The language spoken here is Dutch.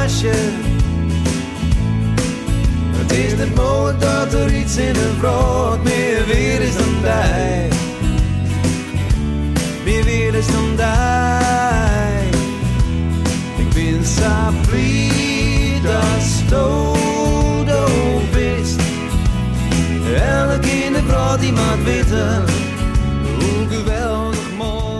meisje. Het is niet mogelijk dat er iets in een vrouw meer weer is dan jij. Meer weer is dan jij. Ik ben zo blij dat du bist. Elke in de vrouw die mag weten hoe geweldig mooi.